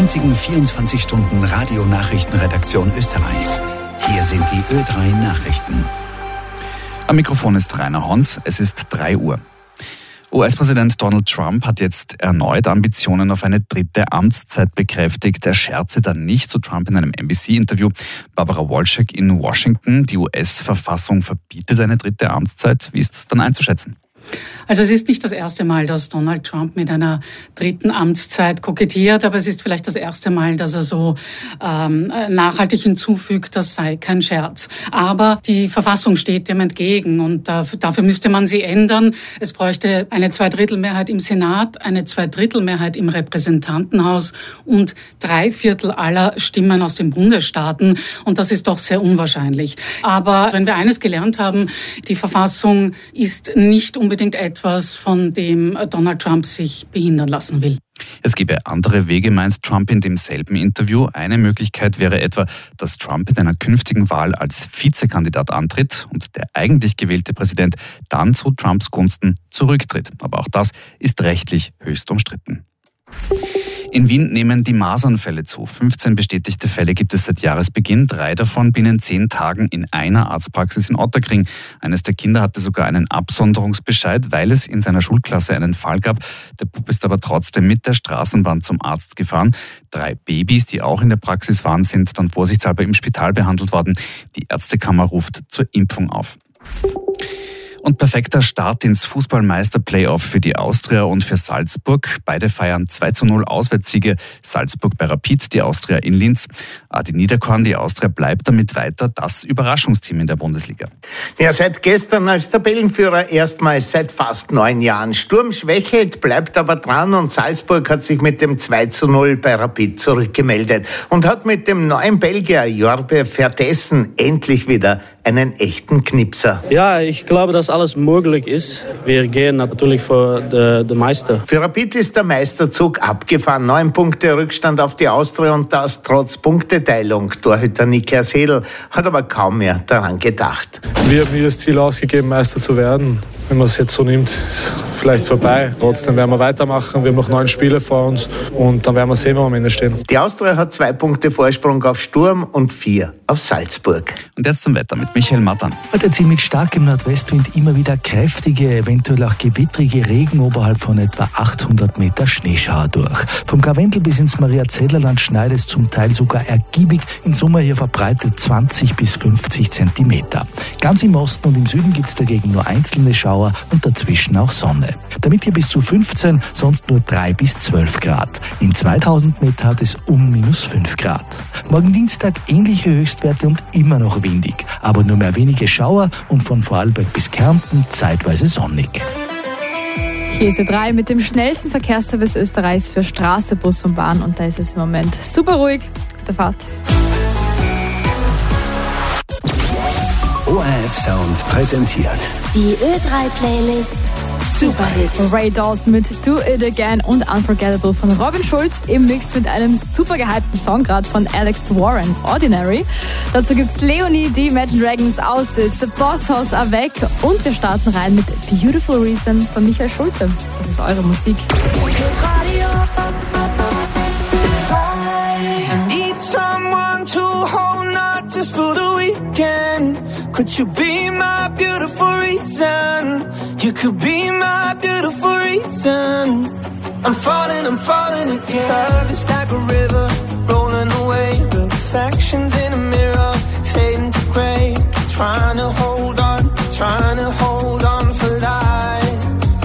einzigen 24-Stunden-Radio-Nachrichtenredaktion Österreichs. Hier sind die Ö3 Nachrichten. Am Mikrofon ist Rainer Hons. Es ist 3 Uhr. US-Präsident Donald Trump hat jetzt erneut Ambitionen auf eine 3. Amtszeit bekräftigt. Er scherze dann nicht, so Trump in einem NBC-Interview. Barbara Walczak in Washington. Die US-Verfassung verbietet eine 3. Amtszeit. Wie ist das dann einzuschätzen? Also es ist nicht das erste Mal, dass Donald Trump mit einer 3. Amtszeit kokettiert, aber es ist vielleicht das erste Mal, dass er so nachhaltig hinzufügt, das sei kein Scherz. Aber die Verfassung steht dem entgegen und dafür müsste man sie ändern. Es bräuchte eine 2/3-Mehrheit im Senat, eine 2/3-Mehrheit im Repräsentantenhaus und 3/4 aller Stimmen aus den Bundesstaaten. Und das ist doch sehr unwahrscheinlich. Aber wenn wir eines gelernt haben, die Verfassung ist nicht unbedingt etwas, von dem Donald Trump sich behindern lassen will. Es gäbe andere Wege, meint Trump in demselben Interview. Eine Möglichkeit wäre etwa, dass Trump in einer künftigen Wahl als Vizekandidat antritt und der eigentlich gewählte Präsident dann zu Trumps Gunsten zurücktritt. Aber auch das ist rechtlich höchst umstritten. In Wien nehmen die Masernfälle zu. 15 bestätigte Fälle gibt es seit Jahresbeginn, 3 davon binnen 10 Tagen in einer Arztpraxis in Ottakring. Eines der Kinder hatte sogar einen Absonderungsbescheid, weil es in seiner Schulklasse einen Fall gab. Der Bub ist aber trotzdem mit der Straßenbahn zum Arzt gefahren. 3 Babys, die auch in der Praxis waren, sind dann vorsichtshalber im Spital behandelt worden. Die Ärztekammer ruft zur Impfung auf. Und perfekter Start ins Fußballmeister-Playoff für die Austria und für Salzburg. Beide feiern 2:0 Auswärtssiege. Salzburg bei Rapid, die Austria in Linz. Adi Niederkorn, die Austria bleibt damit weiter das Überraschungsteam in der Bundesliga. Ja, seit gestern als Tabellenführer erstmals seit fast 9 Jahren. Sturm schwächelt, bleibt aber dran und Salzburg hat sich mit dem 2:0 bei Rapid zurückgemeldet und hat mit dem neuen Belgier Jorbe Vertessen endlich wieder einen echten Knipser. Ja, ich glaube, dass alles möglich ist. Wir gehen natürlich für den Meister. Für Rapid ist der Meisterzug abgefahren. 9 Punkte Rückstand auf die Austria und das trotz Punkteteilung. Torhüter Niklas Hedl hat aber kaum mehr daran gedacht. Wir haben nie das Ziel ausgegeben, Meister zu werden. Wenn man es jetzt so nimmt, ist vielleicht vorbei. Trotzdem werden wir weitermachen. Wir haben noch 9 Spiele vor uns und dann werden wir sehen, wo wir am Ende stehen. Die Austria hat 2 Punkte Vorsprung auf Sturm und 4 auf Salzburg. Und jetzt zum Wetter mit Michael Mattern. Heute ziemlich stark im Nordwestwind, immer wieder kräftige, eventuell auch gewittrige Regen oberhalb von etwa 800 Meter Schneeschauer durch. Vom Karwendel bis ins Maria-Zedler-Land schneit es zum Teil sogar ergiebig, in Summe hier verbreitet 20 bis 50 Zentimeter. Ganz im Osten und im Süden gibt es dagegen nur einzelne Schauer und dazwischen auch Sonne. Damit hier bis zu 15, sonst nur 3 bis 12 Grad. In 2000 Meter hat es um -5 Grad. Morgen Dienstag ähnliche Höchstwerte und immer noch windig, aber nur mehr wenige Schauer und von Vorarlberg bis Kärnten zeitweise sonnig. Hier ist Ö3 mit dem schnellsten Verkehrsservice Österreichs für Straße, Bus und Bahn und da ist es im Moment super ruhig. Gute Fahrt. ORF Sound präsentiert die Ö3-Playlist Superhits. Ray Dalton mit Do It Again und Unforgettable von Robin Schulz im Mix mit einem super gehypten Song gerade von Alex Warren, Ordinary. Dazu gibt's Leonie, die Imagine Dragons aus ist, The Boss House Avec und wir starten rein mit Beautiful Reason von Michael Schulte. Das ist eure Musik. I need someone to hold, not just for the weekend. Could you be my beautiful reason? You could be my beautiful reason. I'm falling again. Love is like a river, rolling away. Reflections in a mirror, fading to grey. Trying to hold on for life.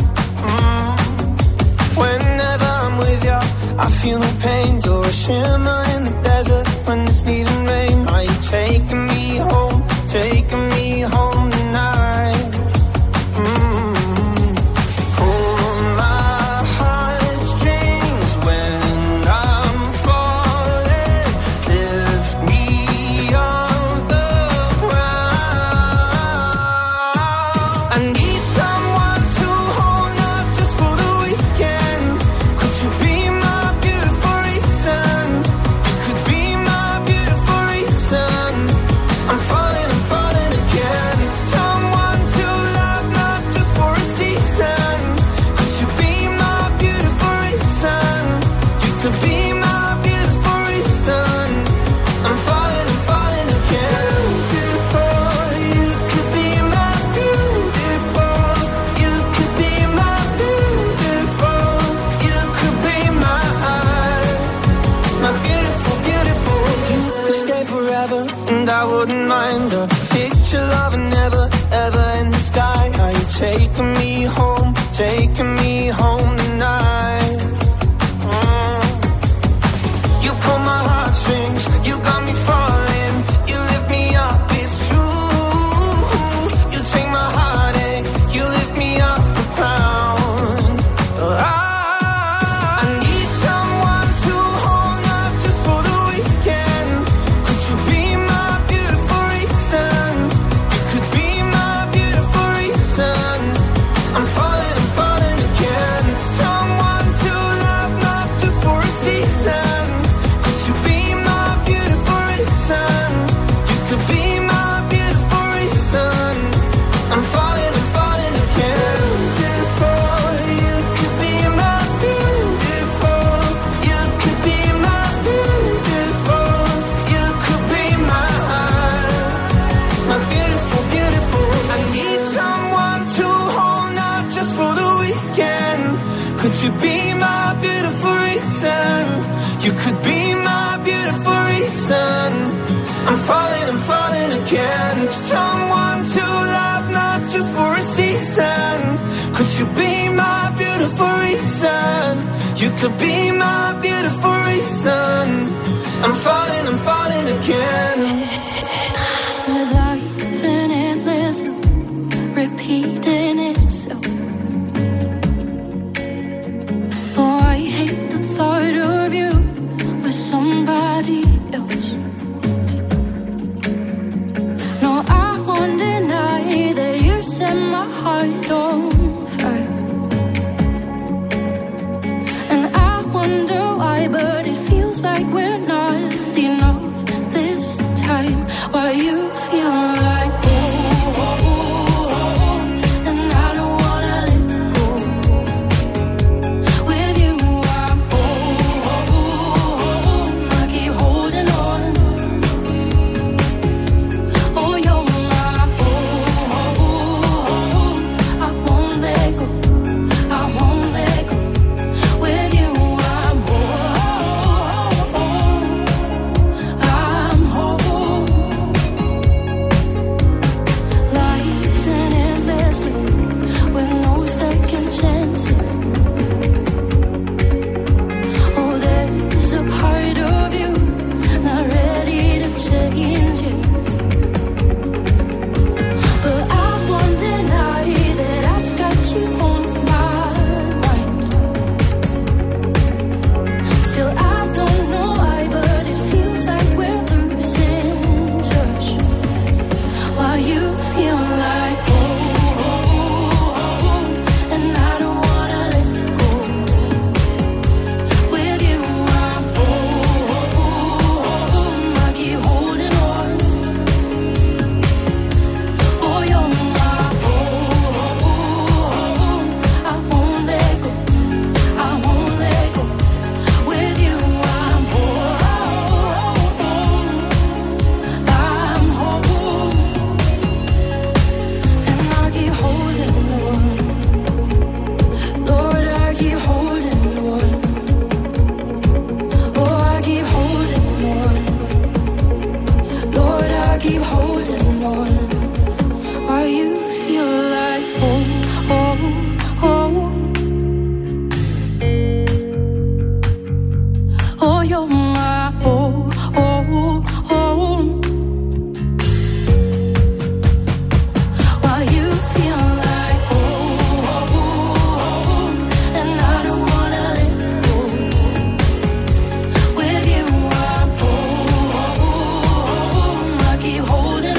Whenever I'm with you, I feel no pain. You're a shimmer in the desert when it's needing rain. Are you taking me home tonight? Pull my heartstrings when I'm falling. Lift me off the ground. I need someone to hold, not just for the weekend. Could you be my beautiful reason? You could be my beautiful reason. forever, and I wouldn't mind a picture of it never, ever in the sky. Are you taking me home tonight? You pull my heartstrings, you got me falling, you lift me up, it's true. You take my heartache, you lift me off the ground. I need someone to hold, not just for the weekend. Could you be my beautiful reason? You could be my beautiful reason. I'm falling again. Someone to love, not just for a season. Could you be my beautiful reason? You could be my beautiful reason. I'm falling again. Beautiful, you could be my beautiful. You could be my beautiful. You could be my beautiful, beautiful. I need someone to hold, not just for the weekend. Could you be my beautiful reason? You could be my beautiful reason. I'm falling again. Someone to love, not just for a season. Could you be my beautiful reason? You could be my beautiful reason. I'm falling again. There's life in endless loop, repeating itself. Oh, I hate the thought of you with somebody else. No, I won't deny that you set my heart on fire. And I wonder why, but it feels like we're not enough this time. Why you feel like and I don't wanna let go. With you I'm I keep holding on. Oh, you're my I won't let go. I won't let go. With you I'm home. Life's an endless loop with no second chances. Oh, there's a part of you not ready to change it. But I won't deny that I've got you on my mind. Still, I don't know why, but it feels like we're losing touch. Why you feel like and I don't wanna let go. With you I'm I keep holding on. Oh, you're my I won't let go. I won't let go. With you I'm home. And I keep holding on. Lord, I keep holding on. Oh, I keep holding on. Lord, I keep holding on. Why you feel like home. Oh, you're my home. Why you feel like and I don't wanna let go. With you I'm I keep holding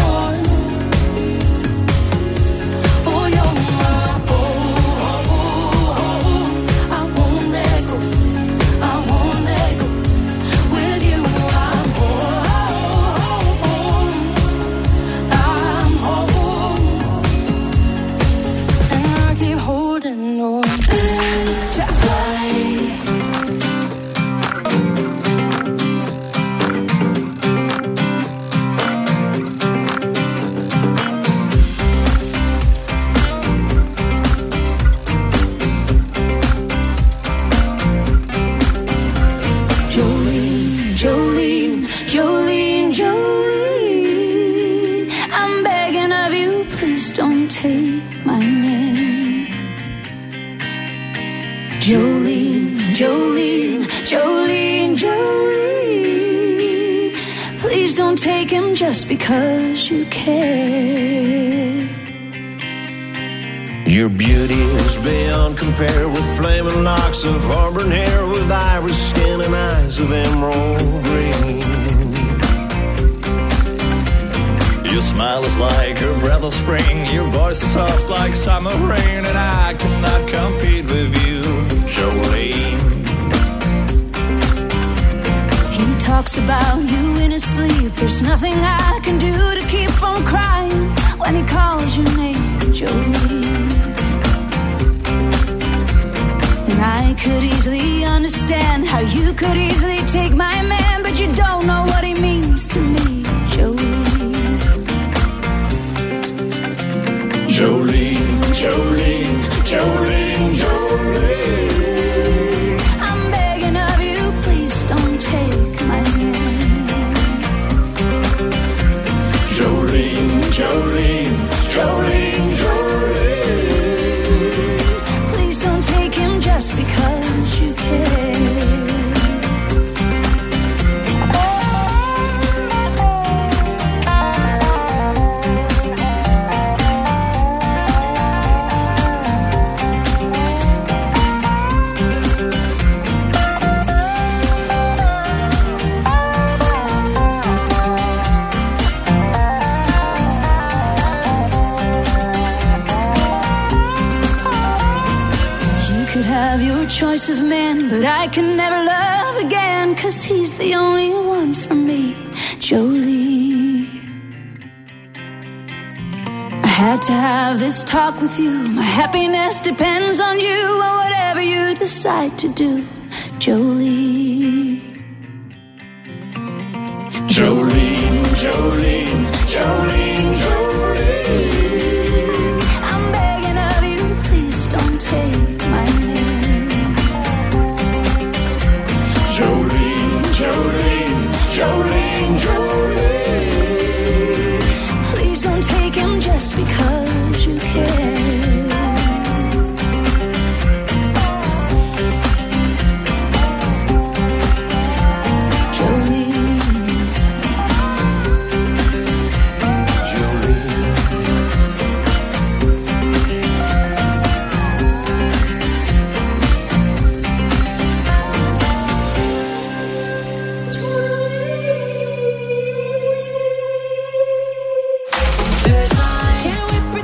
take my name. Jolene, Jolene, Jolene, Jolene. Please don't take him just because you care. Your beauty is beyond compare, with flaming locks of auburn hair, with iris skin and eyes of emerald green. Your smile is like a breath of spring, your voice is soft like summer rain, and I cannot compete with you, Jolene. He talks about you in his sleep. There's nothing I can do to keep from crying when he calls your name, Jolene. And I could easily understand how you could easily take my man, but you don't know what he means to me, Jolene. Jolene, Jolene, Jolene, Jolene. I'm begging of you, please don't take my name. Jolene, Jolene, Jolene, Jolene. Please don't take him just because you care. Choice of men, but I can never love again, 'cause he's the only one for me, Jolie. I had to have this talk with you. My happiness depends on you, or whatever you decide to do, Jolie. Jolene, Jolene, Jolene, Jolene. I'm begging of you, please don't take my name. Jolene, Jolene, Jolene, Jolene. Please don't take him just because you care. Can we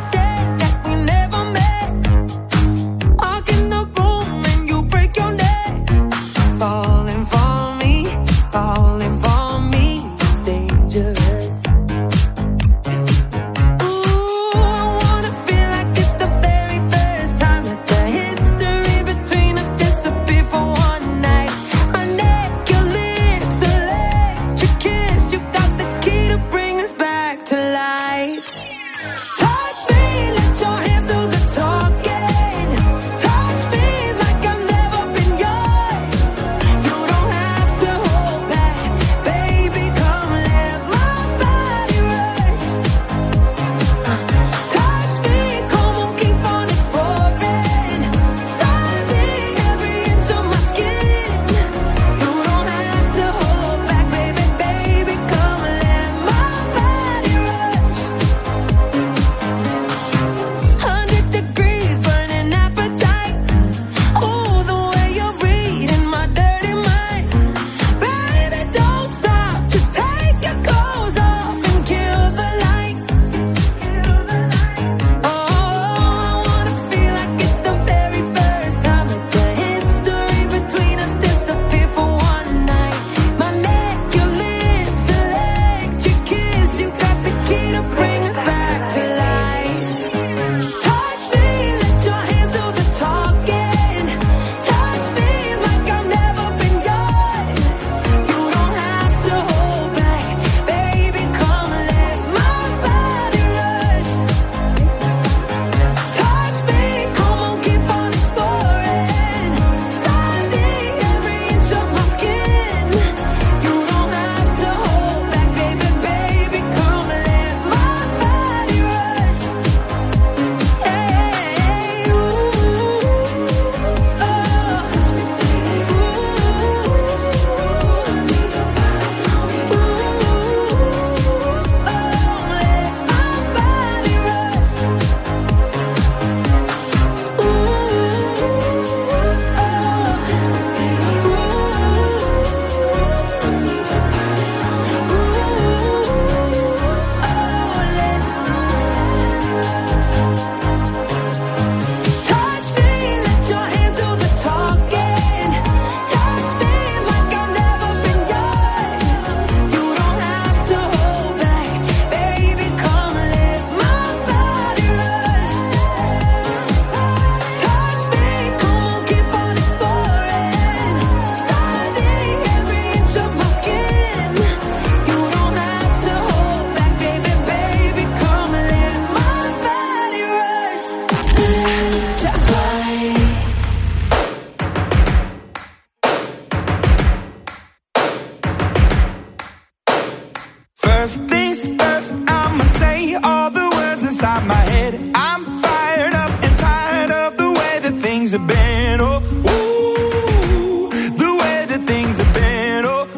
things first, I'ma say all the words inside my head. I'm fired up and tired of the way that things have been. Oh, ooh, the way that things have been. Oh,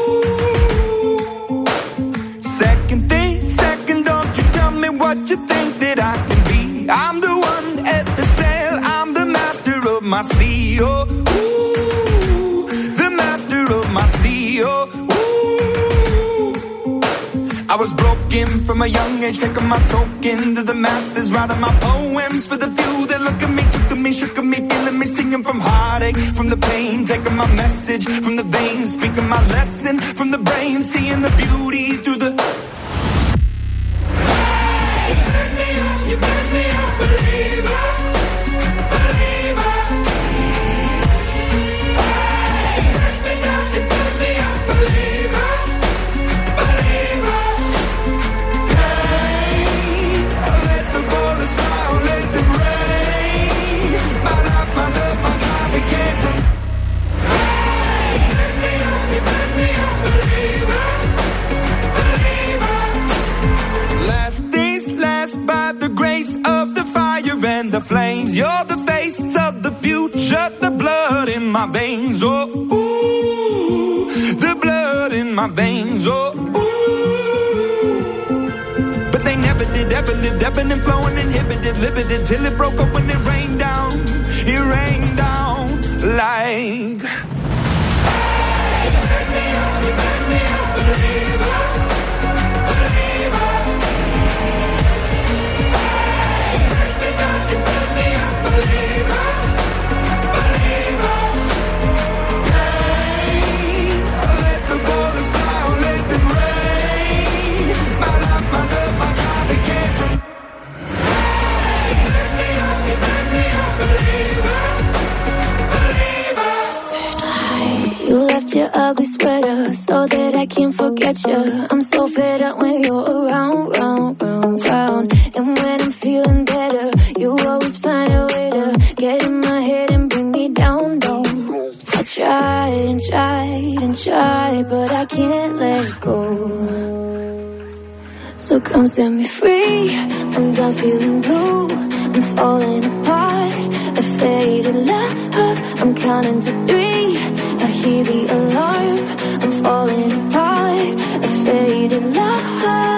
ooh. Second, don't you tell me what you think that I can be. I'm the one at the sail, I'm the master of my sea. Oh, ooh, the master of my sea. Oh, I was broken from a young age, taking my soak into the masses, writing my poems for the few that look at me, took to me, shook at me, feeling me, singing from heartache, from the pain, taking my message from the veins, speaking my lesson from the brain, seeing the beauty through the... You made me a believer, believer. You made me a believer, believer. Let the bullets fly, let them rain. My life, my love, my God, it came from. You made me a believer, believer. Last days last by the grace of the fire and the flames. You're the face of the future, the blood in my veins. Oh, ooh, the blood in my veins. Oh, ooh. But they never did ever live, ebbing and flowing, inhibited, limited, till it broke up when it rained down. It rained down like. You made me a believer, believer. You made me a believer, believer. Let the bullets fly, let them rain. My life, my love, my God, it came from. You made me a believer, believer. You left your ugly sweater so that I can't forget you. I'm so fed up when you're around, round. And when I'm feeling better, you always find a way to get in my head and bring me down. I tried, but I can't let go. So come set me free. I'm done feeling blue. I'm falling apart. A faded love. I'm counting to 3. I hear the alarm. I'm falling apart. A faded love.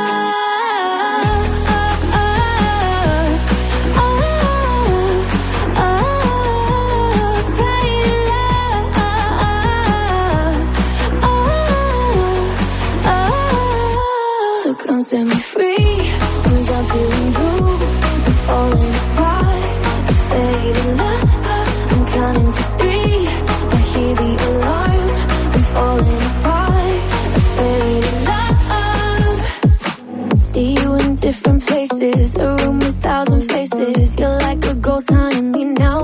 Come set me free. I'm done feeling blue. I'm falling apart. I faded love. I'm counting to 3. I hear the alarm. I'm falling apart. I faded love. See you in different places. A room with 1,000 faces. You're like a ghost haunting me now.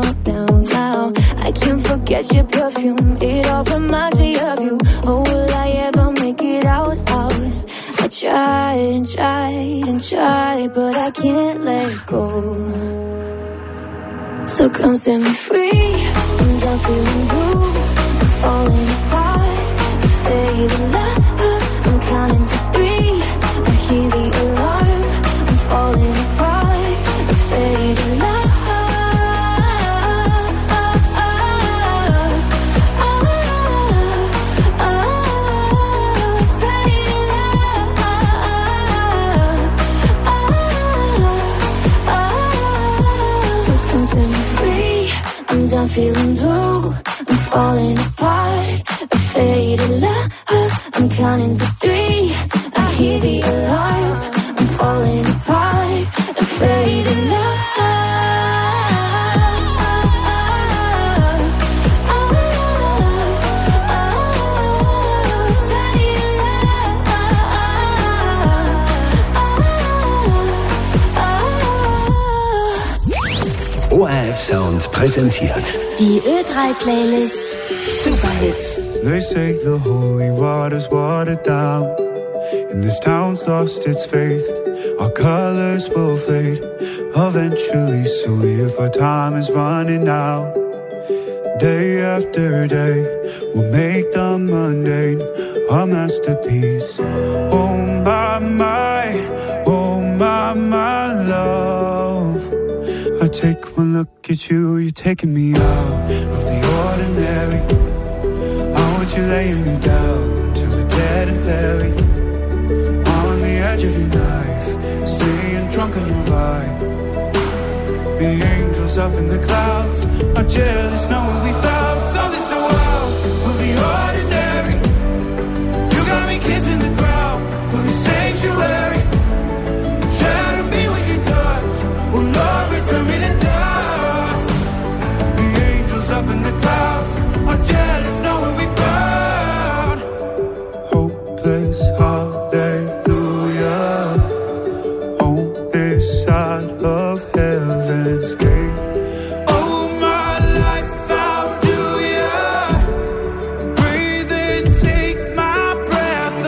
I can't forget your perfume. It all reminds me of you. Oh, will I ever make it out? I tried, but I can't let go. So come set me free. I'm done feeling blue. I'm falling apart. I faded love. I'm counting to 3. I hear the alarm. I'm falling apart. I faded love. I'm feeling blue, I'm falling apart. A faded love, I'm counting to 3. I hear the alarm, I'm falling apart. A faded love. ORF Sound präsentiert die Ö3-Playlist Superhits. They say the holy water's watered down, and this town's lost its faith. Our colors will fade eventually, so if our time is running out, day after day We'll make the mundane a masterpiece. Oh my, oh my love. I take one look at you, you're taking me out of the ordinary. I want you laying me down till we're dead and buried. On the edge of your knife, staying drunk on your vibe. The angels up in the clouds are jealous knowing we found something so wild of the ordinary. You got me kissing the ground of your sanctuary. Shadow me when you touch, oh Lord, return me to dust. The angels up in the clouds are jealous knowing we found hopeless hallelujah on this side of heaven's gate. Oh, my life found you, yeah. Breathe in, take my breath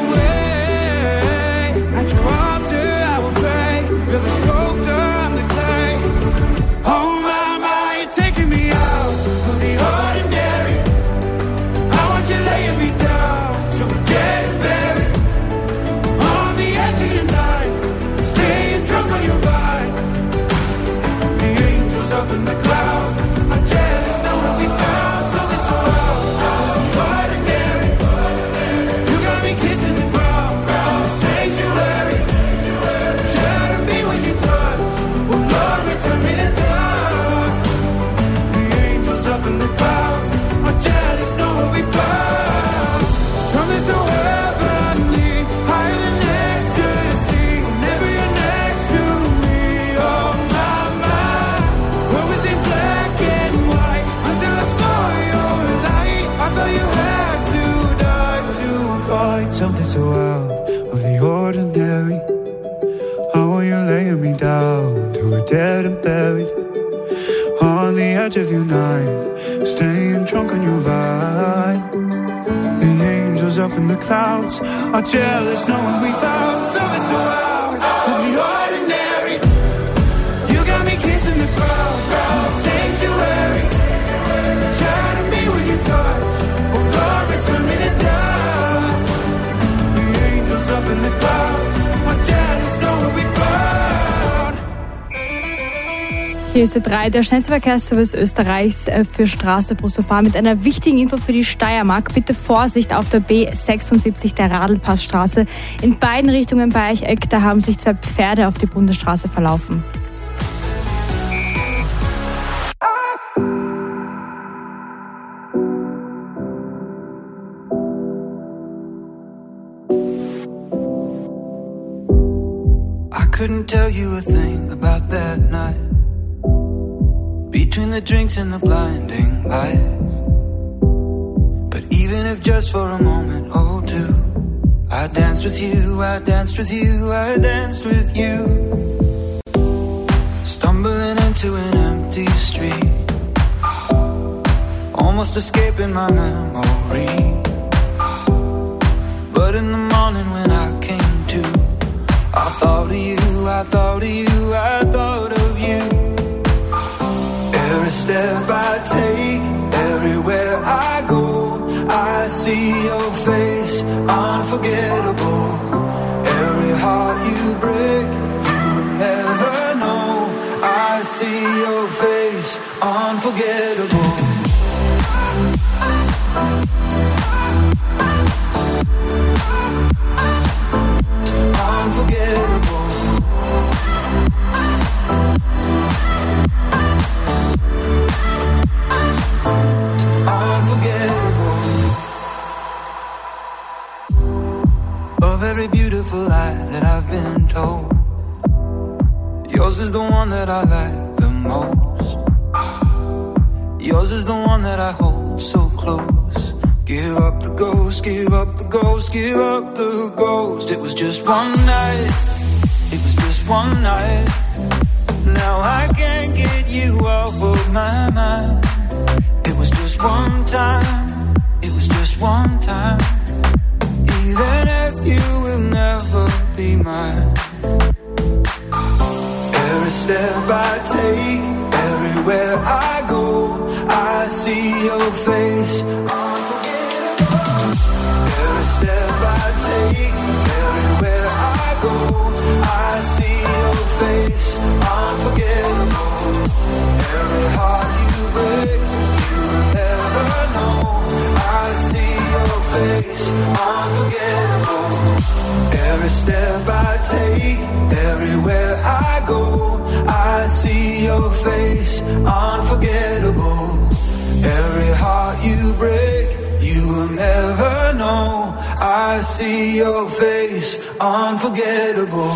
away. At your altar I will pray. You're the sculptor, I'm the clay. Oh my, you're taking me out of the ordinary. I want you laying me down so we're dead and buried. On the edge of your knife, staying drunk on your vine. The angels up in the clouds are jealous knowing we found something so ordinary. You got me kissing the ground, sanctuary. Shadow me when you touch, oh Lord, return me to dust. The angels up in the clouds are jealous knowing we found something so heavenly, higher than ecstasy. Whenever you're next to me, oh my. What was in black and white until I saw your light? I thought you had to die to find something so out of the ordinary. I want you laying me down till we're dead and buried. On the edge of your knife, staying drunk on your vine. The angels up in the clouds are jealous knowing we found something so out of the ordinary. You got me kissing the ground, sanctuary. Shadow me when you touch, oh Lord, return me to dust. The angels up in the clouds are jealous knowing we found. Hier ist Ö3, der schnellste Verkehrsservice Österreichs für Straße, Bus und Bahn mit einer wichtigen Info für die Steiermark. Bitte Vorsicht auf der B76 der Radlpassstraße. In beiden Richtungen bei Eicheck, da haben sich 2 Pferde auf die Bundesstraße verlaufen. I couldn't tell you a thing about that night. Between the drinks and the blinding lights. But even if just for a moment or two, I danced with you, I danced with you, I danced with you. Stumbling into an empty street, almost escaping my memory. But in the morning when I came to, I thought of you, I thought of you, I thought of you. Every step I take, everywhere I go, I see your face, unforgettable. Every heart you break, you will never know. I see your face, unforgettable. Unforgettable. Unforgettable. A very beautiful lie that I've been told. Yours is the one that I like the most. Yours is the one that I hold so close. Give up the ghost, give up the ghost, give up the ghost. It was just one night, it was just one night. Now I can't get you off of my mind. It was just one time, it was just one time. Even if you will never be mine. Every step I take, everywhere I go, I see your face. unforgettable. Every step I take, everywhere I go, I see your face, unforgettable. Every heart you break, you will never know. I see your face, unforgettable.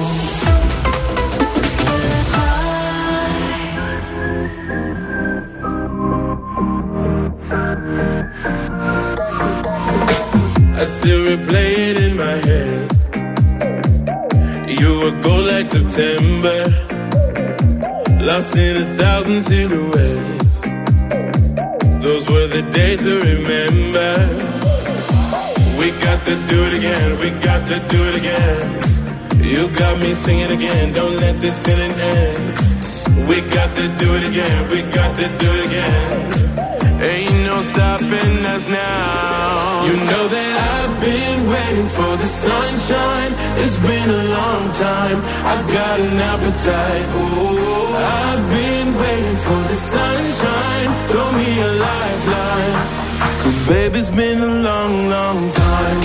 I still replay it in my head. You were gold like September, lost in 1,000 silhouettes. Those were the days to remember. We got to do it again, we got to do it again. You got me singing again, don't let this feeling end. We got to do it again, we got to do it again. Ain't no stopping us now. You know that I've been waiting for the sunshine. It's been a long time, I've got an appetite. Oh, I've been waiting for the sunshine. Throw me a lifeline, 'cause baby, it's been a long, long time.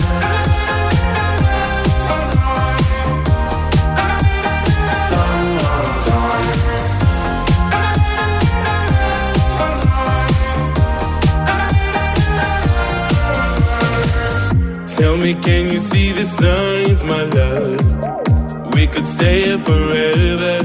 Tell me, can you see the signs, my love? We could stay here forever,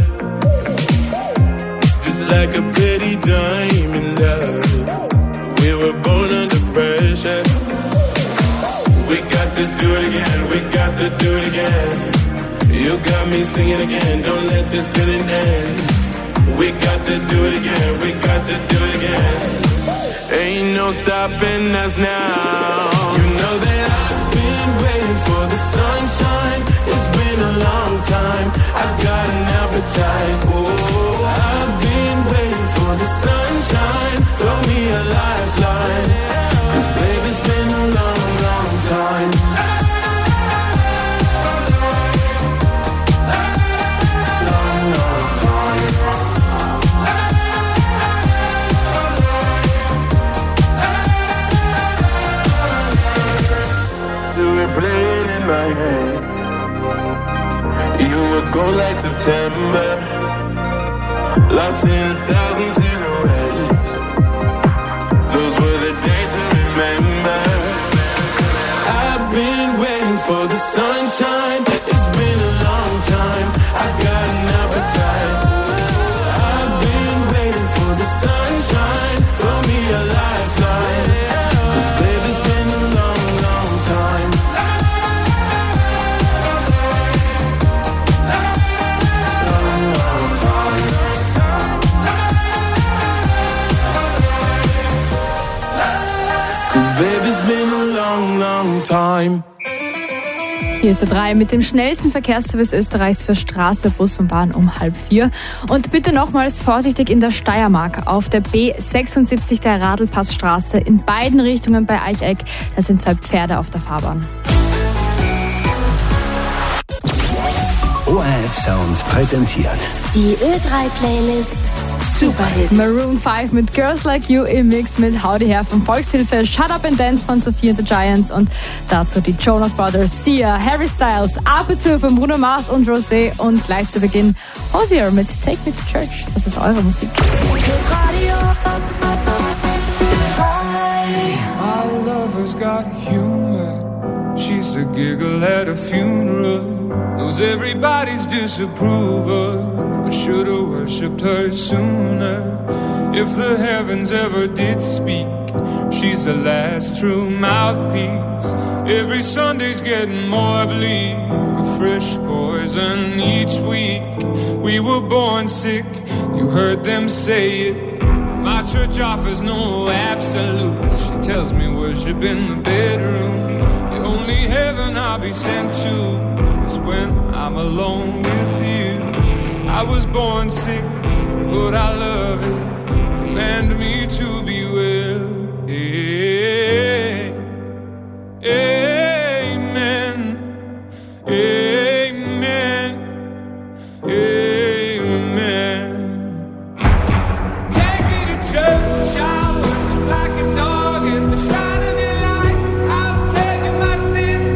just like a pretty diamond, love. We were born under pressure. We got to do it again, we got to do it again. You got me singing again, don't let this feeling end. We got to do it again, we got to do it again. Ain't no stopping us now. You know that I've been waiting for the sunshine. It's been a long time, I've got an appetite. Oh, I've been waiting for the sunshine. Throw me a lifeline, 'cause baby, it's been a long, long time. Long, long time. Play it in my head. You were gold like September, lost in 1,000 silhouettes. Those were the days to remember. I've been waiting for the sunshine. It's been a long time, I've got an appetite. I've been waiting for the sunshine. Throw me a lifeline, 'cause baby, it's been a long, long time. Time. Hier ist der 3 mit dem schnellsten Verkehrsservice Österreichs für Straße, Bus und Bahn um 3:30. Und bitte nochmals vorsichtig in der Steiermark auf der B76 der Radlpassstraße in beiden Richtungen bei Eicheck. Da sind 2 Pferde auf der Fahrbahn. ORF Sound präsentiert die Ö3-Playlist Superhits. Maroon 5 mit Girls Like You im Mix mit Howdy Her von Volkshilfe, Shut Up and Dance von Sophie and the Giants und dazu die Jonas Brothers, Sia, Harry Styles, Aperture von Bruno Mars und Rosé und gleich zu Beginn Hozier mit Take Me to Church. Das ist eure Musik. My lover's got humor. She's the giggle at a funeral. Knows everybody's disapproval. I should've worshipped her sooner. If the heavens ever did speak, she's the last true mouthpiece. Every Sunday's getting more bleak, a fresh poison each week. We were born sick, you heard them say it. My church offers no absolutes. She tells me worship in the bedroom. The only heaven I'll be sent to is when I'm alone with you. I was born sick, but I love it. Command me to be well. Amen. Amen. Amen. Take me to church, I worship like a dog in the shine of your light. I'll tell you my sins.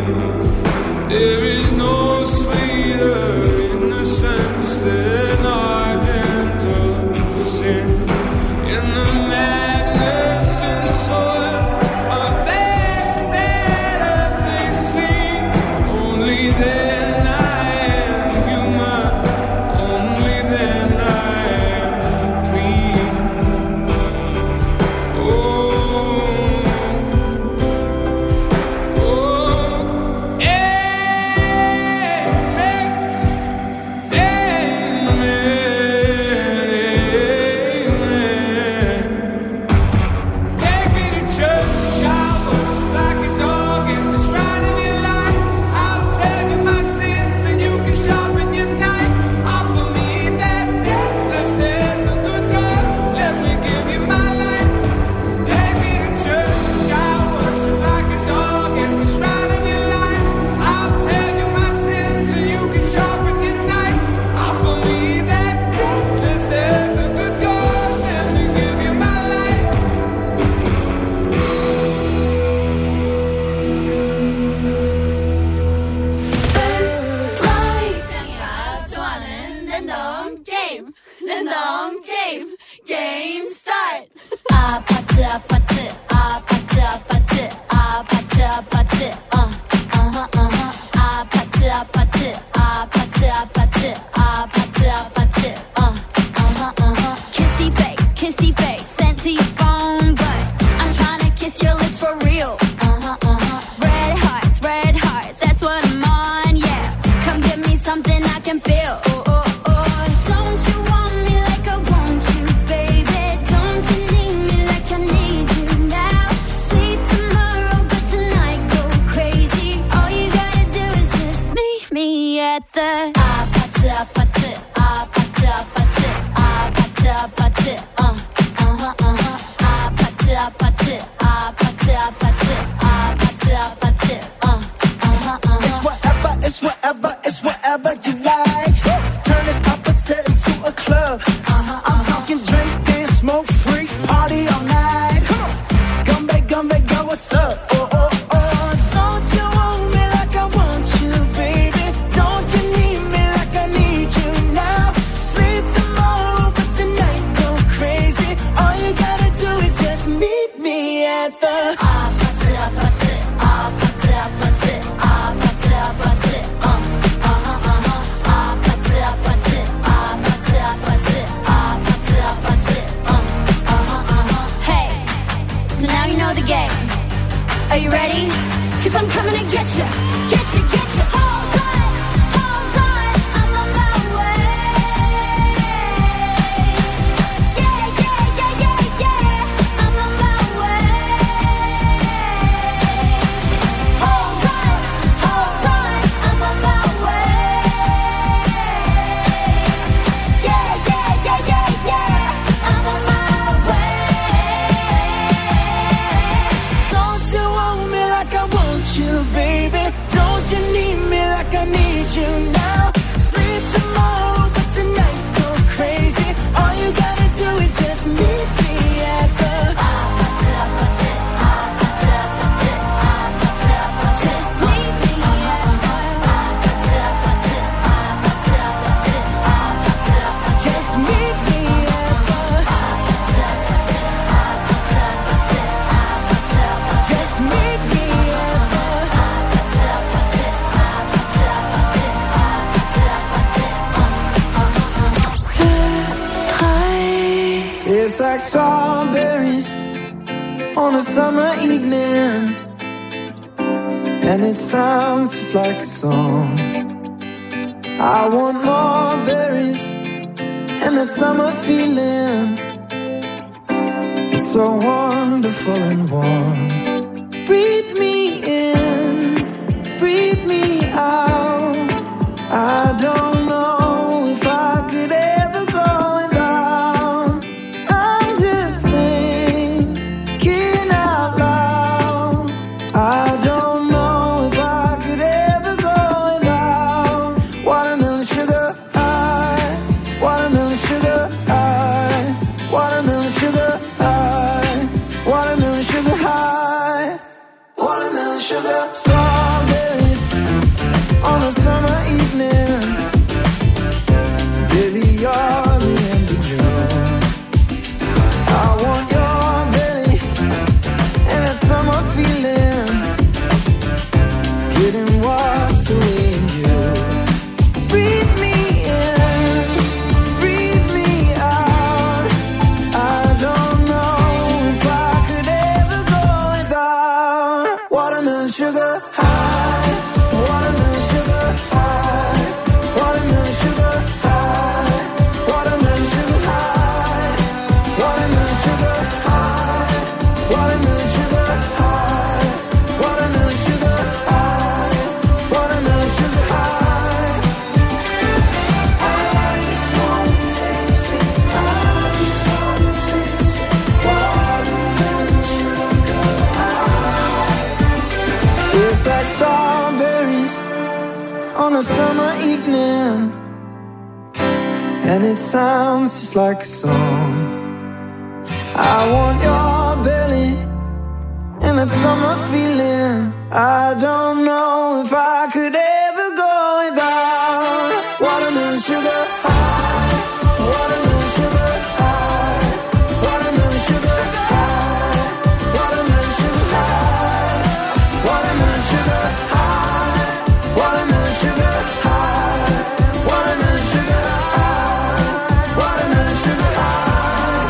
There is no sweeter innocence than our gentle sin. In the madness and soil of that set-earthly scene, only then I am human, only then I am free. Oh, Game start. Kissy face, sent to your phone, but I'm trying to kiss your lips for real. Red hearts, that's what I'm on, yeah. Come give me something I can feel. Don't you want me like I want you, baby? Don't you need me like I need you now? See tomorrow, but tonight go crazy. All you gotta do is just meet me at the It's whatever you like. Turn this opposite into a club. I'm talking drink, dance, smoke, freak, party all night. Come back, girl, what's up? Don't you want me like I want you, baby? Don't you need me like I need you now? Sleep tomorrow, but tonight go crazy. All you gotta do is just meet me at the Are you ready? 'Cause I'm coming to get you. Hold on, I'm on my way. Yeah, I'm on my way. Hold on, I'm on my way. Yeah, I'm on my way. Don't you want me like I want you, baby? Don't you need me like I need you now? Sleep tomorrow, but tonight go crazy. All you gotta do is just meet me at the just meet me at just meet me at just meet me It's like strawberries on a summer evening, and it sounds just like a song. I want more berries and that summer feeling. It's so wonderful and warm. Breathe me in, breathe me out. I don't know if I could ever go without. I'm just thinking out loud. I don't know if I could ever go without. Watermelon sugar high, watermelon sugar high, watermelon sugar high, watermelon sugar high, watermelon sugar. Strawberry on a summer evening. Baby, you're the end of June. I want your belly and that summer feeling. Getting washed away in you. Breathe me in, breathe me out. I don't know if I could ever go without watermelon sugar high, watermelon sugar high, watermelon sugar high, watermelon sugar high, watermelon sugar high, watermelon sugar high, watermelon sugar high, watermelon sugar high. I just wanna taste it, I just wanna taste it, watermelon sugar high. Tastes like strawberries on a summer evening, and it sounds just like a song. I want your belly and that summer feeling. I don't know if I could ever go without watermelon sugar high, watermelon sugar high, watermelon sugar high, watermelon sugar high, watermelon sugar high, watermelon sugar high, watermelon sugar high, watermelon sugar high.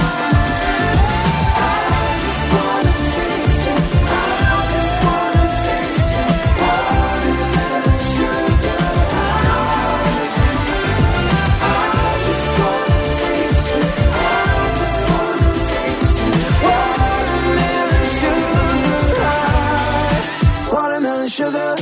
I just wanna taste it, I just wanna taste it, watermelon sugar high. I just wanna taste it, I just wanna taste it, watermelon sugar high, watermelon sugar.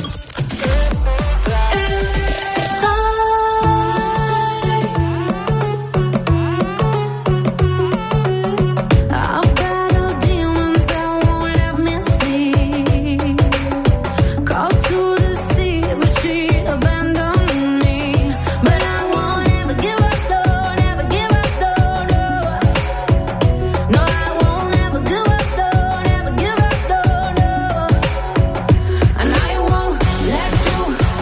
I've got all demons that won't let me sleep. Called to the sea, but she'd abandon me. But I won't ever give up, no, never give up, no, no. No, I won't ever give up, no, never give up, no, no. I know you won't let you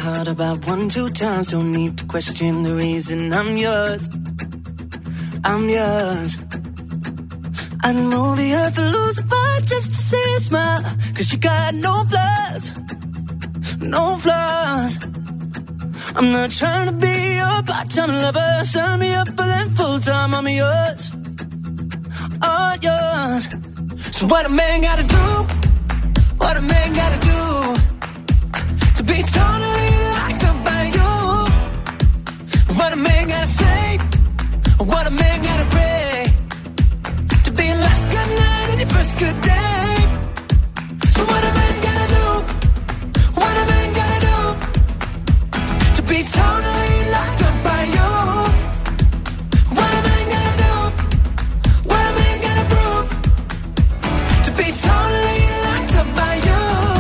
heart about 1-2 times. Don't need to question the reason I'm yours. I'm yours. I know the earth to lose a fight just to see a smile. Cause you got no flaws. No flaws. I'm not trying to be your part-time lover. Sign me up for that full-time. I'm yours. All yours. So what a man gotta do? What a man gotta do to be totally locked up by you? What a man gotta say? What a man gotta pray to be your last good night and your first good day? So what a man gotta do? What a man gotta do to be totally locked up by you? What a man gotta do? What a man gotta prove to be totally locked up by you?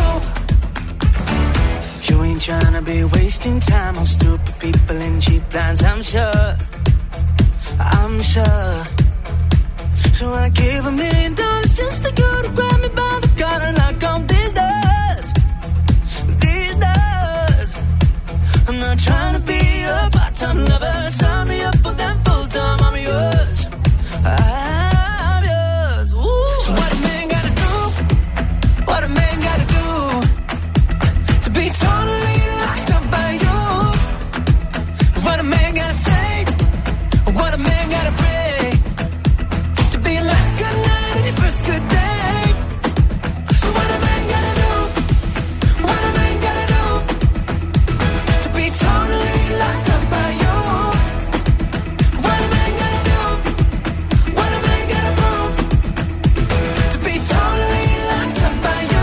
You ain't tryna be wasting time on stupid people and cheap lines, I'm sure. I'm sure. So I gave $1 million just for you to grab me by the collar and knock on these doors. These doors. I'm not trying to be a part-time lover. Sign me up for that full-time. I'm yours. I'm yours. Ooh. So what a man gotta do? What a man gotta do to be totally locked up by you? What a man gotta say? What a man gotta pray to be your last good night and your first good day? So what a man gotta do? What a man gotta do to be totally locked up by you? What a man gotta do? What a man gotta prove to be totally locked up by you?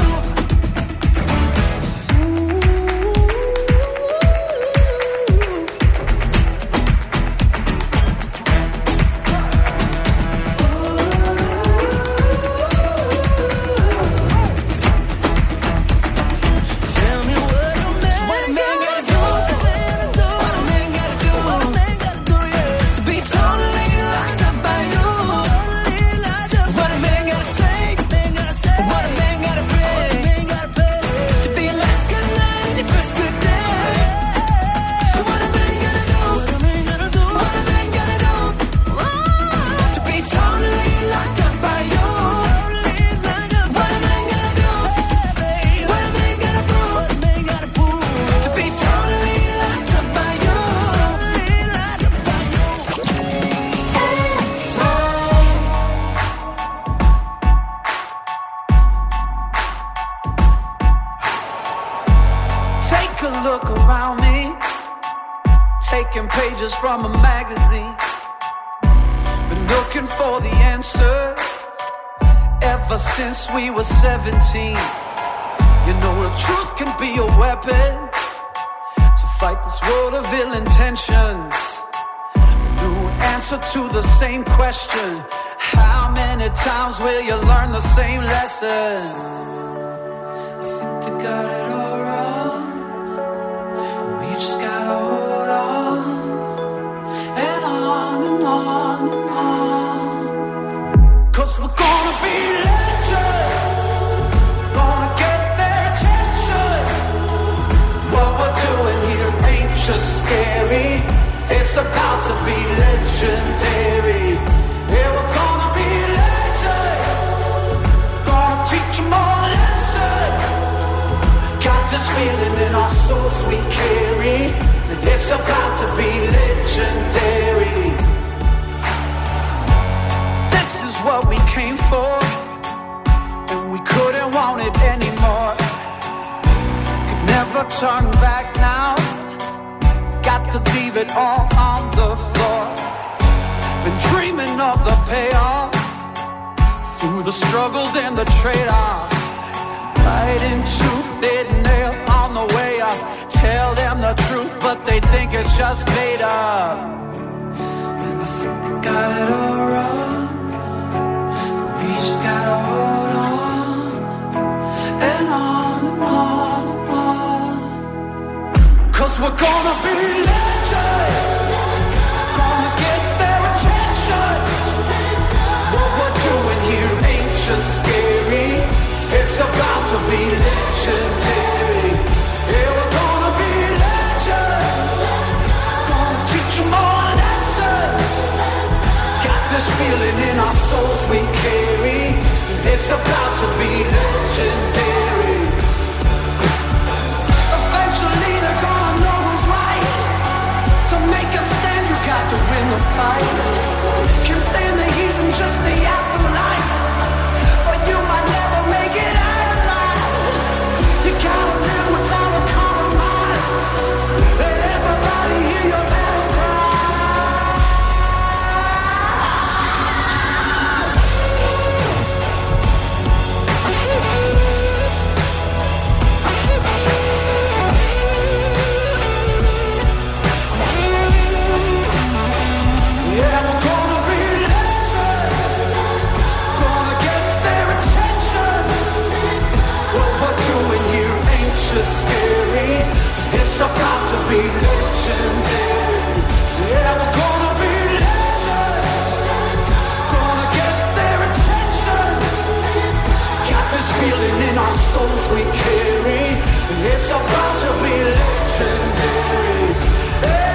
Tell me what a man gotta do? What a man gotta do? What a man gotta do, yeah, to be totally locked up by you? What a man gotta say? What a man gotta pray to be your last good night and your first good day? So what a man gotta do? What a man gotta do? What a man gotta do to be totally locked up by you? What a man gotta do? What a man gotta prove to be totally locked up by you? Take a look around me, taking pages from a magazine. Been looking for the answers ever since we were 17. You know the truth can be a weapon to fight this world of ill intentions. New answer to the same question. How many times will you learn the same lesson? I think they got it all wrong. We just gotta hold on and on and on and on. 'Cause we're gonna be legends, gonna get their attention. What we're doing here ain't just scary, it's about to be legendary. Yeah, we're gonna be legends, gonna teach them all a lesson. Got this feeling in our souls we carry, that it's about to be legendary. This is what we came for, and we couldn't want it anymore. Could never turn back now, got to leave it all on the floor. Been dreaming of the payoff, through the struggles and the trade-offs. Fighting tooth and nail on the way up. Tell them the truth, but they think it's just made up. And I think they got it all wrong. We just gotta hold on and on and on and on. 'Cause we're gonna be legends, gonna get their attention. What we're doing here ain't just scary, it's about to be legendary. Yeah, we're gonna be It's about to be legendary. Eventually they're gonna know who's right. To make a stand you got to win the fight. Can't stand the heat and just the afterlife, but you might never make it out alive. You gotta live without a compromise. Let everybody hear your battle cry. Yeah, we're gonna be legends, gonna get their attention. What we're doing here ain't just scary, it's about to be legendary. Yeah, we're gonna be legends, gonna get their attention. Got this feeling in our souls we carry, it's about to be legendary. Hey.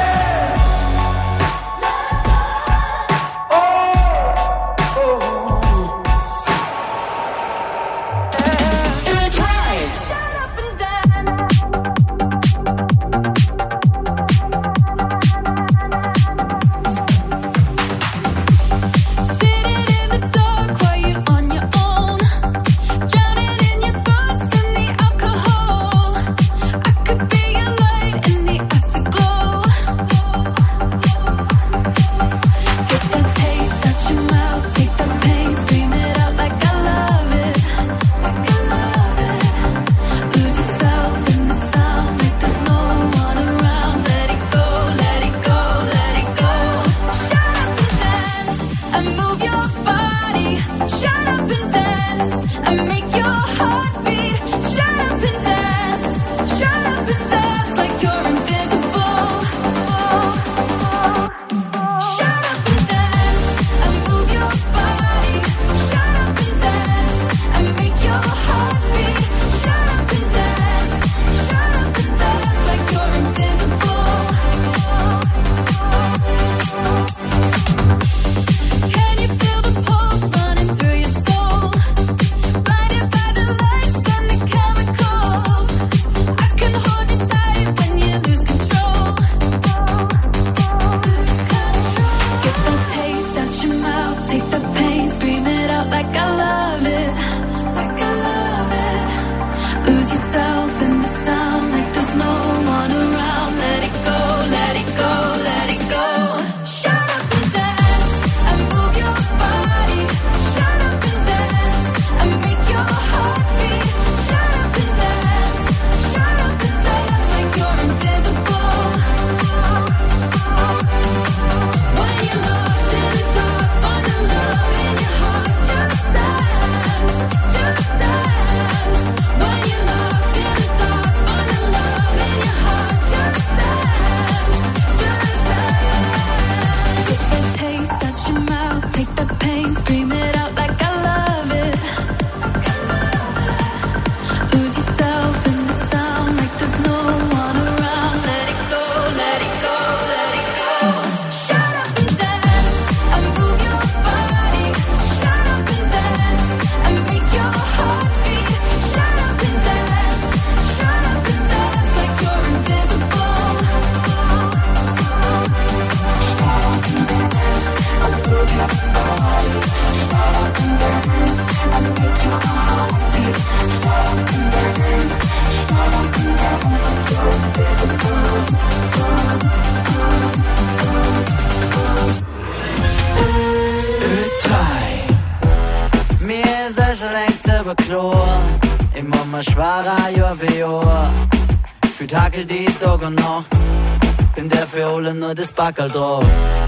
I må svare jo ved år. Für Tage die Tag und Nacht. Bin der für alle nur das Backerl drauf.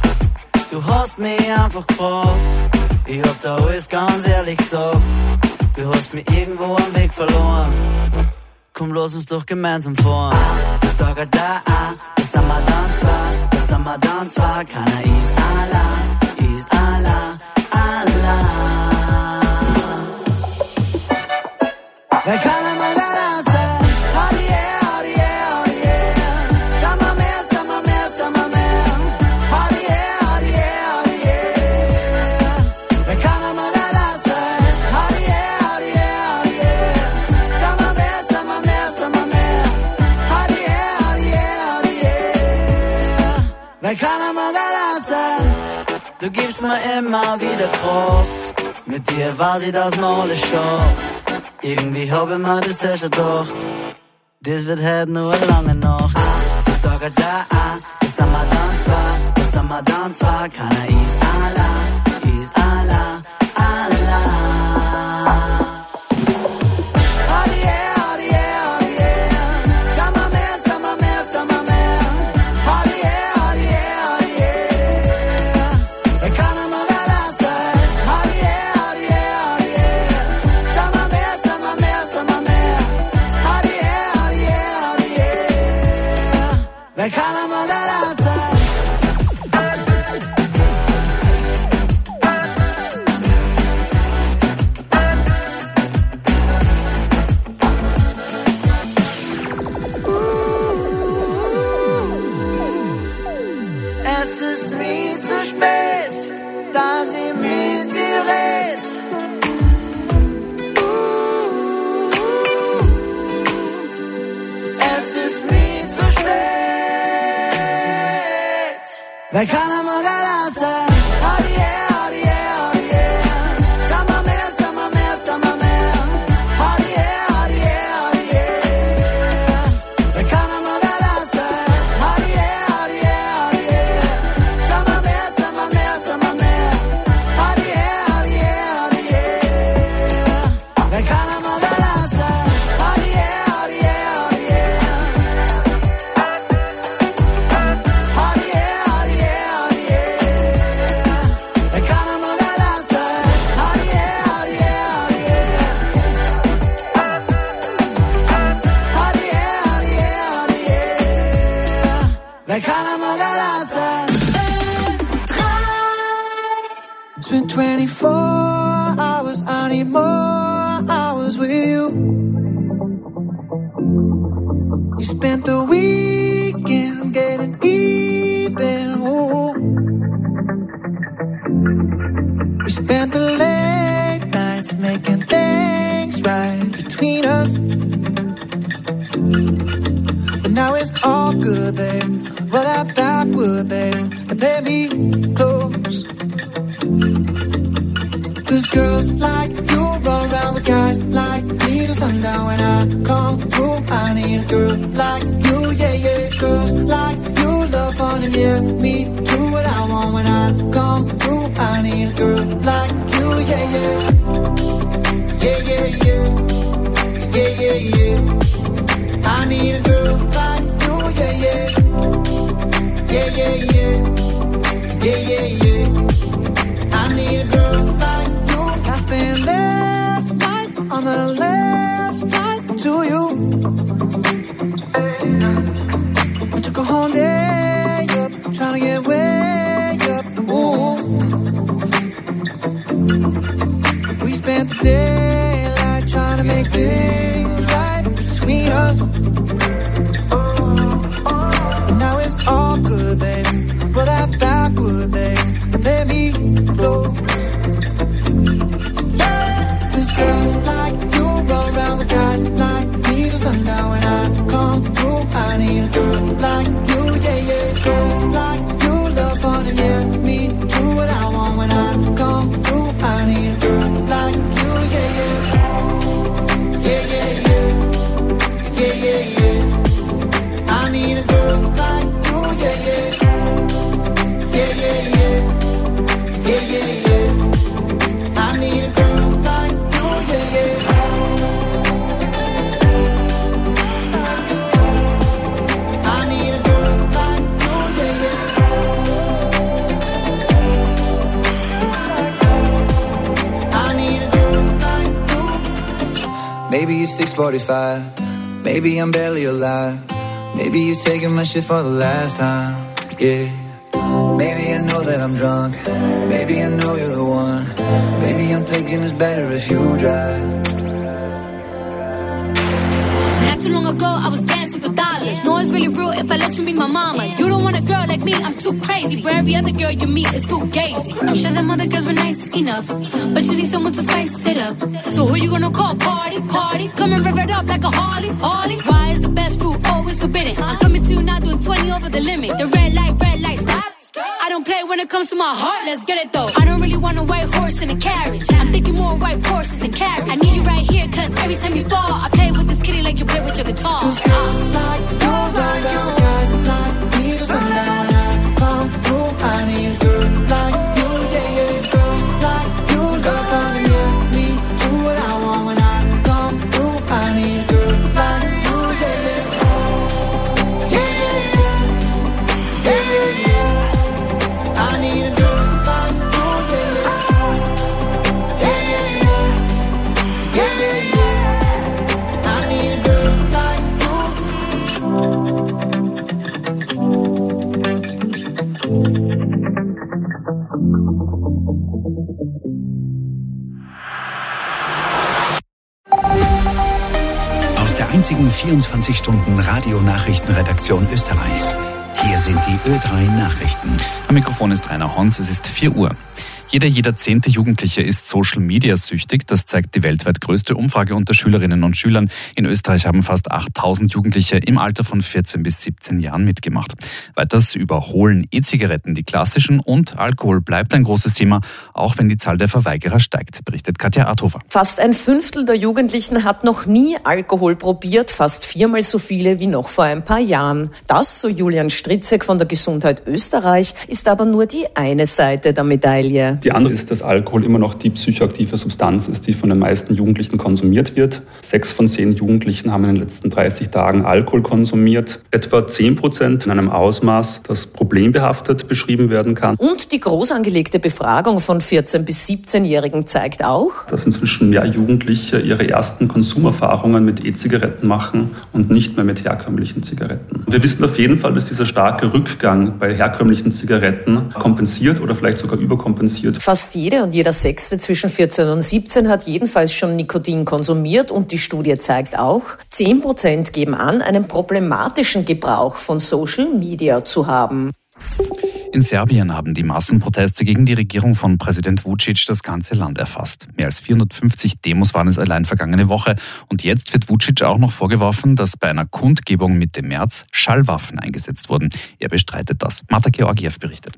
Du hast mich einfach gefragt. Ich hab da alles ganz ehrlich gesagt. Du hast mich irgendwo am Weg verloren. Komm, lass uns doch gemeinsam fahren. Das Tag da, das sind wir dann zwei. Das sind wir dann zwei. Keiner ist allein, ist allein, allein. Wer kann einmal da sein? Oh yeah, oh yeah, oh yeah. Sag mal mehr, sag mal mehr, sag mal mehr. Oh yeah, oh yeah, oh yeah. Wer kann einmal da sein? Oh gibst mir immer wieder Kraft. Mit dir weiß ich, dass noch alles schafft. Irgendwie hab ich mir das ja schon gedacht. Das wird heute nur eine lange Nacht. Ich sage da, das sind wir dann zwei, das sind wir dann zwei. Keiner ist allein, ist allein, allein. Wer kann am Morgen lassen? Oh yeah, oh yeah, oh yeah. Summer mehr, summer mehr, summer mehr. Oh yeah, oh yeah, oh yeah. Wer kann am Morgen lassen? Oh yeah, oh yeah, oh yeah. Summer mehr, summer mehr, summer mehr. Oh yeah, oh yeah, oh yeah. Wer kann am Morgen lassen? Oh yeah, oh yeah, oh yeah. It's been 24 hours, I need more hours with you. You spent the weekend getting even, ooh. We spent the late nights making things right between us. And now it's all good, babe. Roll that backward, babe, and play me close. Cause girls like you run around with guys like me till sundown. When I come through, I need a girl like you, yeah, yeah. Girls like you love fun and yeah, me do what I want. When I come through, I need a girl like you, yeah, yeah. Yeah, yeah, yeah. Yeah, yeah, yeah. I need a girl like you, yeah, yeah. Yeah, yeah, yeah. Yeah, yeah, yeah. I need a girl like you. I spent last night on the last flight to you. I took a whole day up, trying to get way up. Ooh. We spent the daylight trying to make things right between us. And now it's all good, babe. Roll that backward, babe, and play me close. Cause girls like you roll around with guys like me till sundown. When I come through, I need a girl like you, yeah, yeah. Girls like you love fun and yeah, me do what I want. When I come through, I need a girl like you, yeah, yeah. Yeah, yeah, yeah. Yeah, yeah, yeah. I need a girl like you, yeah, yeah. Yeah, yeah, yeah. Yeah, yeah, yeah. I need a girl like you, yeah, yeah. I need a girl like you, yeah, yeah. I need a girl like you. Maybe it's 6:45. Maybe I'm barely alive. Maybe you're taking my shit for the last time. Yeah. Maybe I know that I'm drunk. Maybe I know you're the one. Maybe I'm thinking it's better if you drive. Not too long ago, I was dancing for dollars. No, it's really real if I let you be my mama. You don't want a girl like me, I'm too crazy. For every other girl you meet is fugazi. I'm sure them other girls were nice enough, but you need someone to spice it up. So who you gonna call? Cardi, Cardi. Come and rev it up like a Harley, Harley. Why is the best food always forbidden? I'm coming to you now doing 20 over the limit. The red light, stop. I don't play when it comes comes to my heart, let's get it though. I don't really want a white horse in a carriage. I'm thinking more white horses and carriage. I need you right here, cause every time you fall, I play with this kitty like you play with your guitar. Cause girls like you, guys like me, sundown, I come through. I need a girl like you, yeah, yeah. Girls like you, girl, follow me, do what I want when I come through. I need a girl like you, yeah, yeah. Yeah, yeah, yeah. Yeah, yeah, yeah. I need a girl like you, yeah, yeah. Yeah, yeah, yeah. Yeah, yeah, yeah. I need a girl like you. Aus der einzigen 24-Stunden-Radio-Nachrichtenredaktion Österreichs. Hier sind die Ö3 Nachrichten. Am Mikrofon ist Rainer Hons, es ist 4 Uhr. Jeder 10. Jugendliche ist Social-Media-süchtig. Das zeigt die weltweit größte Umfrage unter Schülerinnen und Schülern. In Österreich haben fast 8.000 Jugendliche im Alter von 14 bis 17 Jahren mitgemacht. Weiters überholen E-Zigaretten die klassischen und Alkohol bleibt ein großes Thema, auch wenn die Zahl der Verweigerer steigt, berichtet Katja Arthofer. Fast ein Fünftel der Jugendlichen hat noch nie Alkohol probiert, fast 4-mal so viele wie noch vor ein paar Jahren. Das, so Julian Stritzek von der Gesundheit Österreich, ist aber nur die eine Seite der Medaille. Die andere ist, dass Alkohol immer noch die psychoaktive Substanz ist, die von den meisten Jugendlichen konsumiert wird. 6 von 10 Jugendlichen haben in den letzten 30 Tagen Alkohol konsumiert. Etwa 10% in einem Ausmaß, das problembehaftet beschrieben werden kann. Und die groß angelegte Befragung von 14- bis 17-Jährigen zeigt auch, dass inzwischen mehr Jugendliche ihre ersten Konsumerfahrungen mit E-Zigaretten machen und nicht mehr mit herkömmlichen Zigaretten. Wir wissen auf jeden Fall, dass dieser starke Rückgang bei herkömmlichen Zigaretten kompensiert oder vielleicht sogar überkompensiert. Fast jede und jeder Sechste zwischen 14 und 17 hat jedenfalls schon Nikotin konsumiert und die Studie zeigt auch, 10% geben an, einen problematischen Gebrauch von Social Media zu haben. In Serbien haben die Massenproteste gegen die Regierung von Präsident Vučić das ganze Land erfasst. Mehr als 450 Demos waren es allein vergangene Woche. Und jetzt wird Vučić auch noch vorgeworfen, dass bei einer Kundgebung Mitte März Schallwaffen eingesetzt wurden. Er bestreitet das. Marta Georgiev berichtet.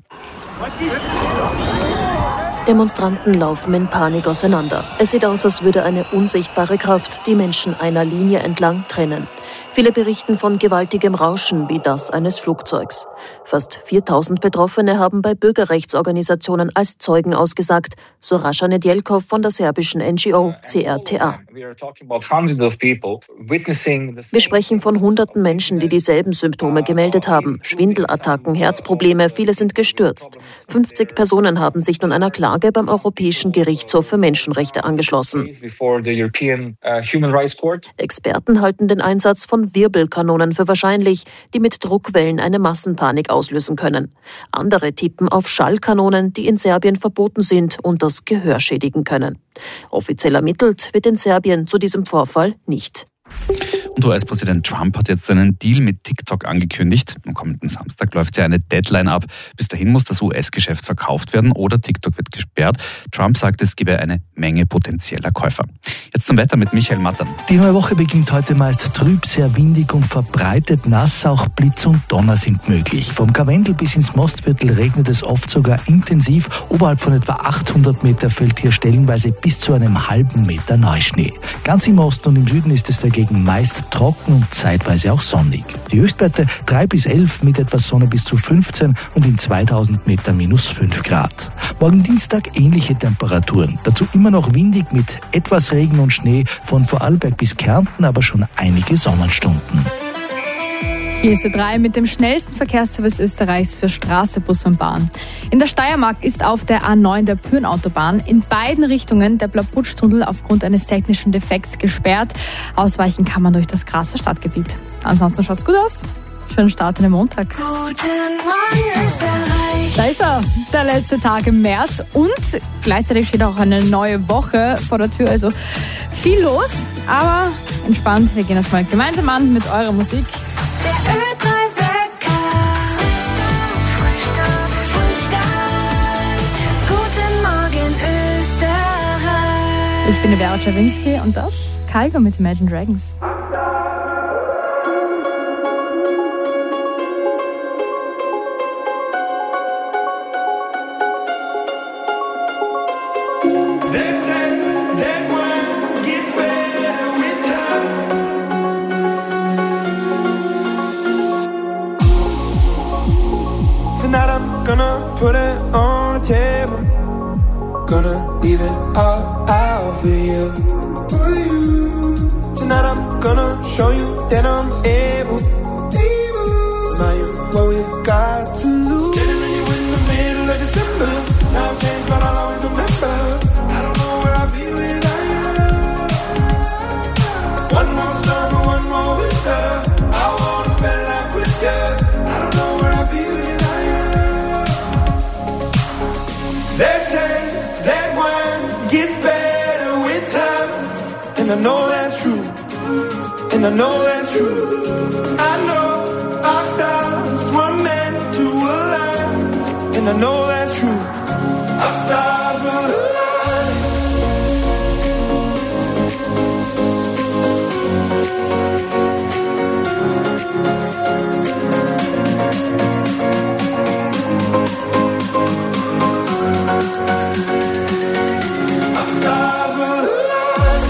Demonstranten laufen in Panik auseinander. Es sieht aus, als würde eine unsichtbare Kraft die Menschen einer Linie entlang trennen. Viele berichten von gewaltigem Rauschen wie das eines Flugzeugs. Fast 4.000 Betroffene haben bei Bürgerrechtsorganisationen als Zeugen ausgesagt, so Rasha Nedjelkov von der serbischen NGO CRTA. Wir sprechen von hunderten Menschen, die dieselben Symptome gemeldet haben. Schwindelattacken, Herzprobleme, viele sind gestürzt. 50 Personen haben sich nun einer Klage beim Europäischen Gerichtshof für Menschenrechte angeschlossen. Experten halten den Einsatz von Wirbelkanonen für wahrscheinlich, die mit Druckwellen eine Massenpanik auslösen können. Andere tippen auf Schallkanonen, die in Serbien verboten sind und das Gehör schädigen können. Offiziell ermittelt wird in Serbien zu diesem Vorfall nicht. Und US-Präsident Trump hat jetzt einen Deal mit TikTok angekündigt. Am kommenden Samstag läuft ja eine Deadline ab. Bis dahin muss das US-Geschäft verkauft werden oder TikTok wird gesperrt. Trump sagt, es gebe eine Menge potenzieller Käufer. Jetzt zum Wetter mit Michael Mattern. Die neue Woche beginnt heute meist trüb, sehr windig und verbreitet nass. Auch Blitz und Donner sind möglich. Vom Karwendel bis ins Mostviertel regnet es oft sogar intensiv. Oberhalb von etwa 800 Meter fällt hier stellenweise bis zu einem halben Meter Neuschnee. Ganz im Osten und im Süden ist es dagegen meist trocken und zeitweise auch sonnig. Die Höchstwerte 3 bis 11, mit etwas Sonne bis zu 15 und in 2000 Meter minus 5 Grad. Morgen Dienstag ähnliche Temperaturen. Dazu immer noch windig mit etwas Regen und Schnee, von Vorarlberg bis Kärnten aber schon einige Sonnenstunden. Hier ist Ö3 mit dem schnellsten Verkehrsservice Österreichs für Straße, Bus und Bahn. In der Steiermark ist auf der A9 der Pyrnautobahn in beiden Richtungen der Blauputschtunnel aufgrund eines technischen Defekts gesperrt. Ausweichen kann man durch das Grazer Stadtgebiet. Ansonsten schaut's gut aus. Schönen Start in den Montag. Guten Morgen, Österreich. Da ist er, der letzte Tag im März und gleichzeitig steht auch eine neue Woche vor der Tür. Also viel los, aber entspannt. Wir gehen das mal gemeinsam an mit eurer Musik. Der Ö3-Wecker. Frühstart. Guten Morgen, Österreich. Ich bin die Vera Czerwinski und das Kygo mit Imagine Dragons. Tonight I'm gonna put it on the table. Gonna leave it all out for you. Tonight I'm gonna show you that I'm able. Now you what we've got to lose. Standing on you in the middle of December. Time changed, but I'll always remember. I don't know where I'll be without you. One more summer, one more winter. I wanna spend life with you. I don't know where I'll be without you. They say that wine gets better with time, and I know that's true. And I know that's true. I know our stars were meant to align, and I know that's true. Our stars will align. Our stars will align.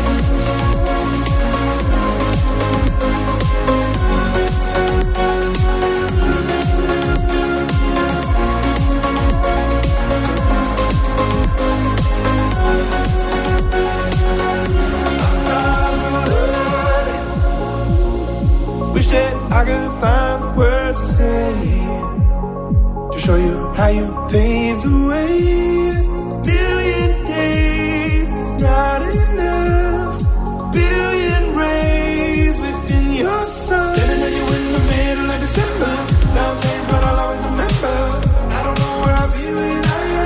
Wish that I could find the words to say to show you how you paved the way. Billion days is not enough. Billion rays within your sun. Standing on you in the middle of December. Time changed, but I'll always remember. I don't know where I'll be without you.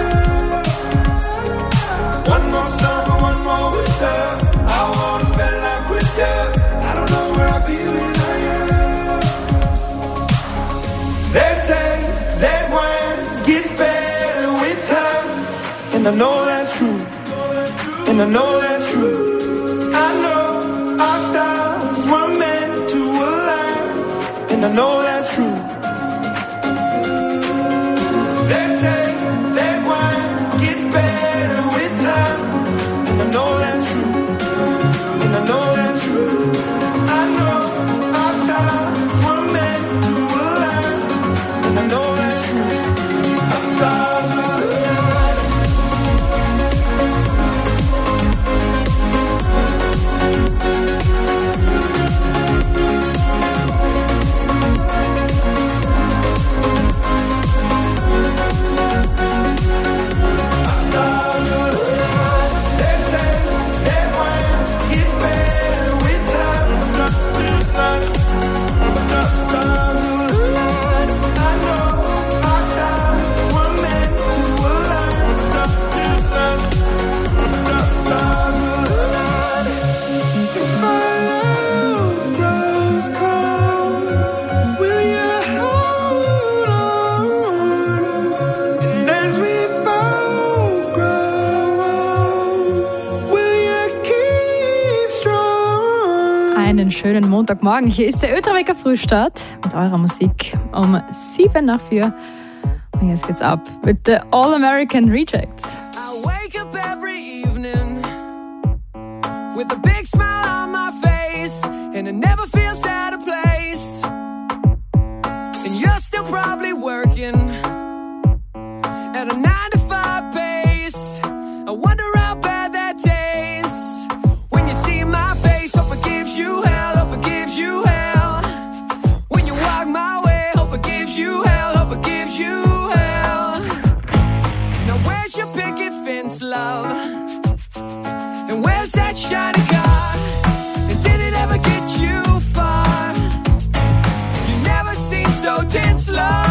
One more summer, one more winter. I wanna spend life with you. I don't know where I'll be without you. They say that wine gets better with time, and I know that's true. And I know that's true. I know our stars were meant to align, and I know that's true. They say that wine gets better with time, and I know that's true. And I know that's true. I know our stars were meant to align, and I know that's true. Our stars will align. Einen schönen Montagmorgen. Hier ist der Öterwecker Frühstart mit eurer Musik um 7:04. Und jetzt geht's ab mit The All-American Rejects. I wake up every evening with a big smile on my face, and it never feels out of place. And you're still probably working at a 9-to-5 pace. I wonder how bad that tastes when you see my face. Hope it gives you hell, hope it gives you hell. When you walk my way, hope it gives you hell, hope it gives you hell. Now where's your picket fence, love? And where's that shiny car? And did it ever get you far? You never seem so tense, love.